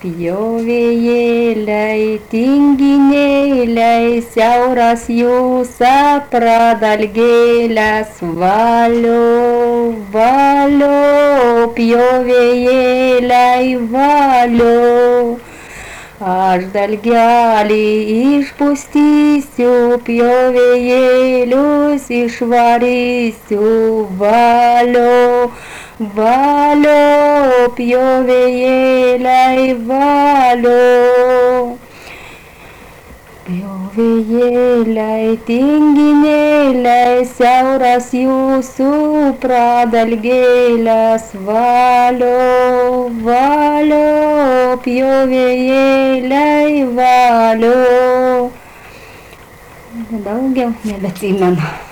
Pjovėjėliai, tinginiėliai, siauras jūsų pradalgėlės, valio, valio, pjovėjėliai, valio. Aš dalgelį išpustysiu, pjovėjėlius išvarysiu, valio, valio, pjovėjėliai, valio. Pjovėjėliai, tinginiėliai, siauras jūsų pradalgėlės, valio, valio, pjovėjėliai, valio. Daugiau nebeatsimenu.